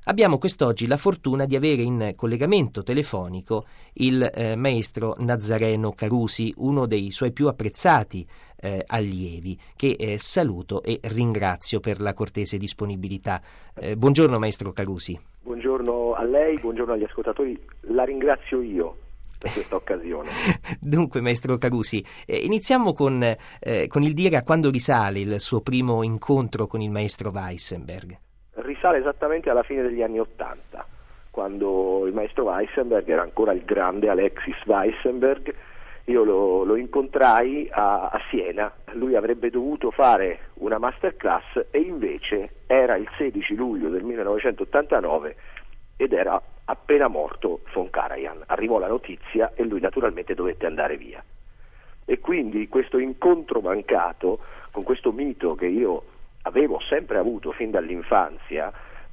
Abbiamo quest'oggi la fortuna di avere in collegamento telefonico il maestro Nazareno Carusi, uno dei suoi più apprezzati allievi, che saluto e ringrazio per la cortese disponibilità. Buongiorno maestro Carusi. Buongiorno a lei, buongiorno agli ascoltatori, la ringrazio io per questa occasione. Dunque maestro Carusi, iniziamo con il dire a quando risale il suo primo incontro con il maestro Weissenberg. Risale esattamente alla fine degli anni '80, quando il maestro Weissenberg era ancora il grande Alexis Weissenberg. Io lo incontrai a Siena. Lui avrebbe dovuto fare una masterclass e invece era il 16 luglio del 1989 ed era appena morto von Karajan. Arrivò la notizia e lui naturalmente dovette andare via. E quindi questo incontro mancato con questo mito che io avevo sempre avuto fin dall'infanzia,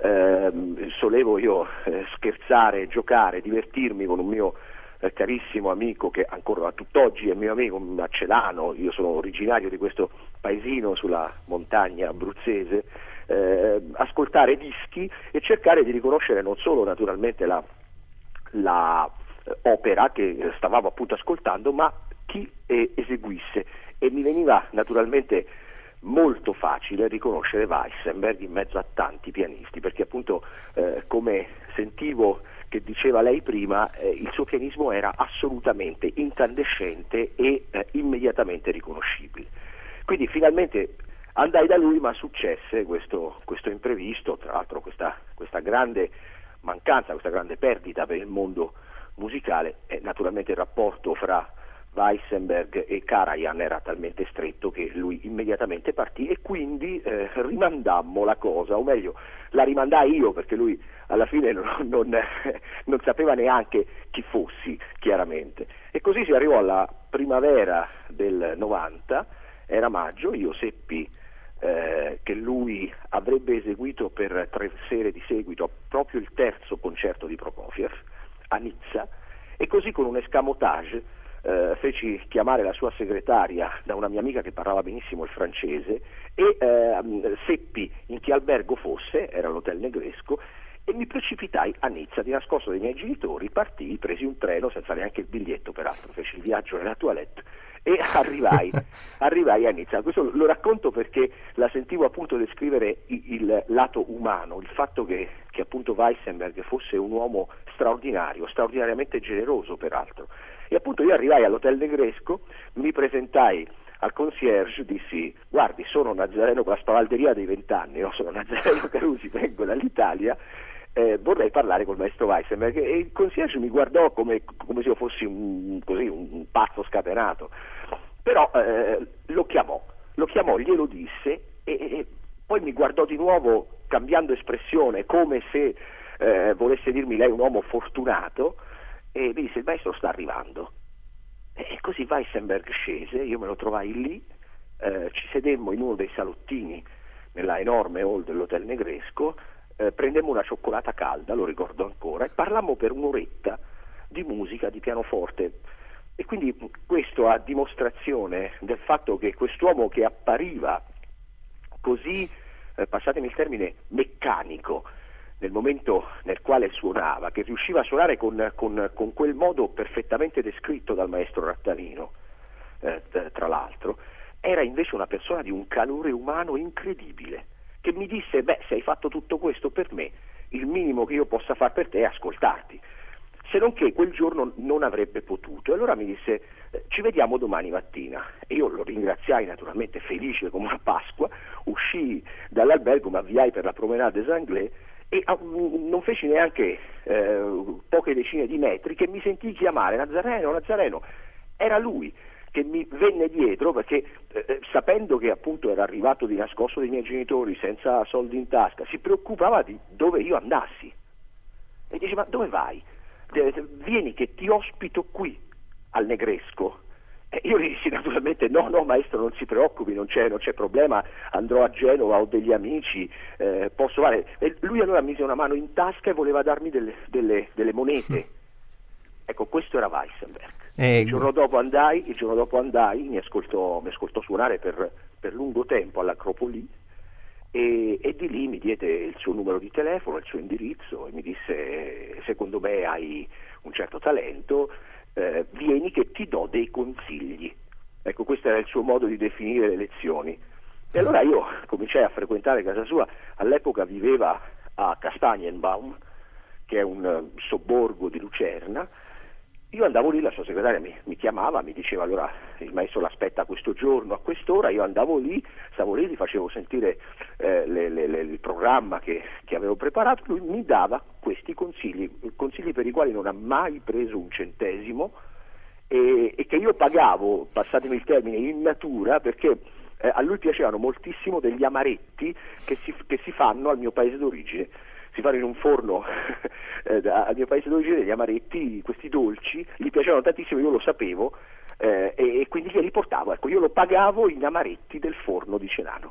solevo io scherzare, giocare, divertirmi con un mio carissimo amico che ancora a tutt'oggi è mio amico, a Celano. Io sono originario di questo paesino sulla montagna abruzzese, ascoltare dischi e cercare di riconoscere non solo naturalmente la opera che stavamo appunto ascoltando, ma chi eseguisse, e mi veniva naturalmente molto facile riconoscere Weissenberg in mezzo a tanti pianisti, perché appunto come sentivo che diceva lei prima, il suo pianismo era assolutamente incandescente e immediatamente riconoscibile. Quindi finalmente andai da lui, ma successe questo imprevisto, tra l'altro questa grande mancanza, questa grande perdita per il mondo musicale, e naturalmente il rapporto fra Weissenberg e Karajan era talmente stretto che lui immediatamente partì e quindi rimandammo la cosa, o meglio la rimandai io, perché lui alla fine non sapeva neanche chi fossi, chiaramente. E così si arrivò alla primavera del 90, era maggio, io seppi che lui avrebbe eseguito per 3 sere di seguito proprio il terzo concerto di Prokofiev a Nizza, e così con un escamotage feci chiamare la sua segretaria da una mia amica che parlava benissimo il francese e seppi in che albergo fosse, era l'Hotel Negresco, e mi precipitai a Nizza di nascosto dai miei genitori, partii, presi un treno senza neanche il biglietto, peraltro feci il viaggio nella toilette e arrivai a Nizza. Questo lo racconto perché la sentivo appunto descrivere il lato umano, il fatto che appunto Weissenberg fosse un uomo straordinario, straordinariamente generoso peraltro. E appunto io arrivai all'Hotel Negresco, mi presentai al concierge, dissi: guardi, sono Nazareno con la spavalderia dei 20 anni, no? Sono Nazareno Carusi, vengo dall'Italia, vorrei parlare col maestro Weissenberg. E il concierge mi guardò come se io fossi un pazzo scatenato, però lo chiamò, glielo disse e poi mi guardò di nuovo cambiando espressione come se volesse dirmi: lei è un uomo fortunato. E mi disse: il maestro sta arrivando. E così Weissenberg scese, io me lo trovai lì, ci sedemmo in uno dei salottini nella enorme hall dell'Hotel Negresco, prendemmo una cioccolata calda, lo ricordo ancora, e parlammo per un'oretta di musica, di pianoforte. E quindi questo a dimostrazione del fatto che quest'uomo che appariva così, passatemi il termine, meccanico nel momento nel quale suonava, che riusciva a suonare con quel modo perfettamente descritto dal maestro Rattanino, tra l'altro, era invece una persona di un calore umano incredibile, che mi disse: beh, se hai fatto tutto questo per me, il minimo che io possa far per te è ascoltarti. Se non che quel giorno non avrebbe potuto, e allora mi disse: ci vediamo domani mattina. E io lo ringraziai naturalmente, felice come una Pasqua, uscii dall'albergo, mi avviai per la Promenade des Anglais e non feci neanche poche decine di metri che mi sentii chiamare: Nazareno. Era lui che mi venne dietro, perché sapendo che appunto era arrivato di nascosto dai miei genitori senza soldi in tasca, si preoccupava di dove io andassi e dice: ma dove vai? Vieni che ti ospito qui al Negresco. E io gli dissi naturalmente: no maestro, non si preoccupi, non c'è problema, andrò a Genova, ho degli amici, posso fare. E lui allora mise una mano in tasca e voleva darmi delle monete. Ecco, questo era Weissenberg. Il giorno dopo andai, mi ascoltò suonare per lungo tempo all'Acropoli e di lì mi diede il suo numero di telefono, il suo indirizzo e mi disse: secondo me hai un certo talento, vieni che ti do dei consigli. Ecco, questo era il suo modo di definire le lezioni. E allora io cominciai a frequentare casa sua. All'epoca viveva a Kastanienbaum, che è un sobborgo di Lucerna. Io andavo lì, la sua segretaria mi chiamava, mi diceva: allora il maestro l'aspetta questo giorno a quest'ora. Io andavo lì, stavo lì, gli facevo sentire il programma che avevo preparato. Lui mi dava questi consigli per i quali non ha mai preso un centesimo e che io pagavo, passatemi il termine, in natura, perché a lui piacevano moltissimo degli amaretti che si fanno al mio paese d'origine. Si fanno in un forno al mio paese d'origine degli amaretti, questi dolci, gli piacevano tantissimo, io lo sapevo, e quindi glieli portavo. Ecco, io lo pagavo in amaretti del forno di Cenano.